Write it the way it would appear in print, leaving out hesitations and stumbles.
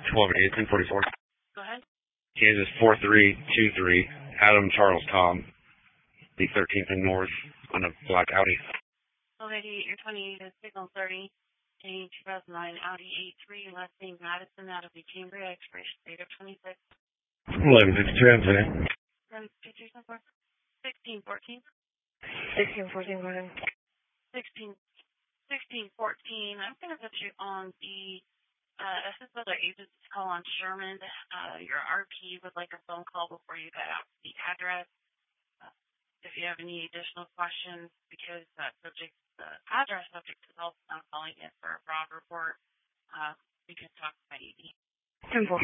1288, 1044. Go ahead. Kansas 4323, Adam Charles Tom, the 13th and North on a black Audi. 1288, your 28 is signal 30, a 2009 Audi A3, last name Madison, out of the Cambria, expiration date of 26. 1152, I'm today. Run pictures so far. 1614. 1614, go ahead. 1614. I'm going to put you on the assist other agents call on Sherman. Your RP would like a phone call before you get out the address. If you have any additional questions, because the address subject is also not calling in for a fraud report, we can talk by ED. 10-4.